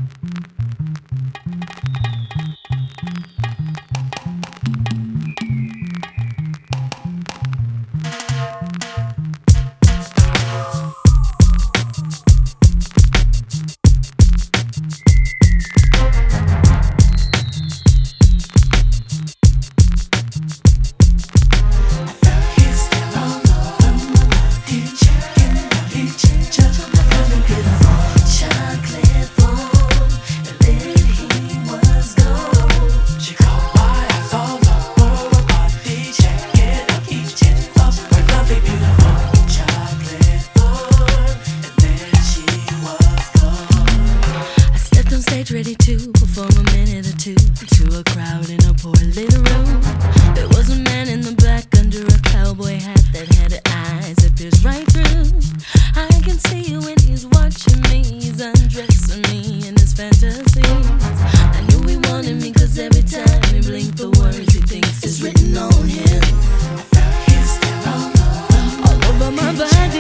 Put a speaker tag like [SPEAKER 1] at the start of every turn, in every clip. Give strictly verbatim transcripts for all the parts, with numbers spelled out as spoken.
[SPEAKER 1] Ready to perform a minute or two to a crowd in a poor little room. There was a man in the back under a cowboy hat that had eyes that pierced right through. I can see you when he's watching me. He's undressing me in his fantasies. I knew he wanted me, cause every time he blinked, the words he thinks is written on him. All over my body.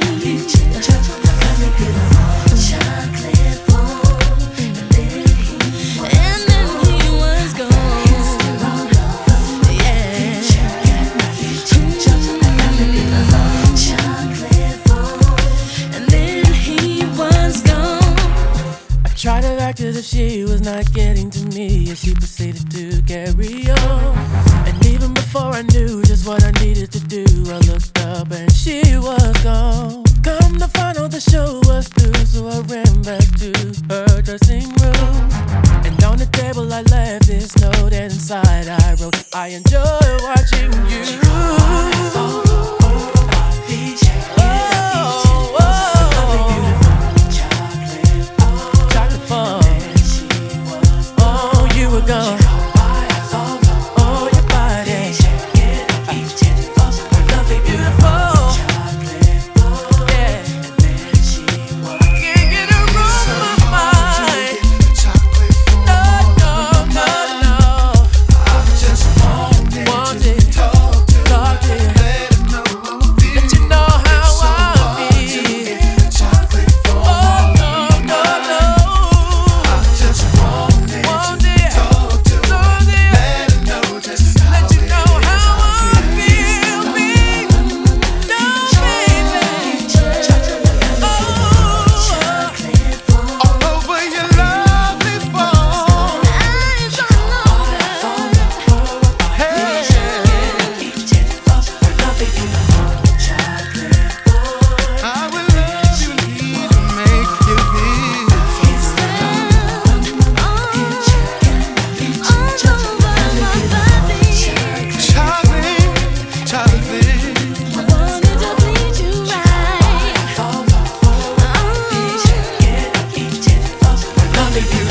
[SPEAKER 2] Tried to act as if she was not getting to me, as she proceeded to carry on. And even before I knew just what I needed to do, I looked up and she was gone. Come to find out the show was through, so I ran back to her dressing room. And on the table I left this note, and inside I wrote, I enjoy watching you. Gone. Oh, your body. Lovely, beautiful. Yeah. I can't get her off my mind. No, no, no, no. I just want it. Want it. Talk to Talk to you. Let you know how I feel. Oh, no, no, no. I just want it. Want it. Baby.